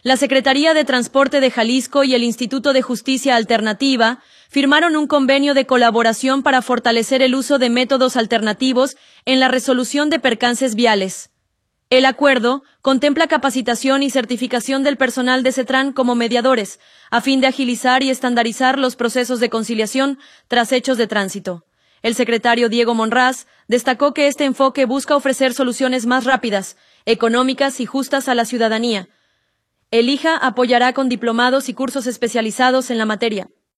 La Secretaría de Transporte de Jalisco y el Instituto de Justicia Alternativa firmaron un convenio de colaboración para fortalecer el uso de métodos alternativos en la resolución de percances viales. El acuerdo contempla capacitación y certificación del personal de CETRAN como mediadores, a fin de agilizar y estandarizar los procesos de conciliación tras hechos de tránsito. El secretario Diego Monraz destacó que este enfoque busca ofrecer soluciones más rápidas, económicas y justas a la ciudadanía. El IJA apoyará con diplomados y cursos especializados en la materia.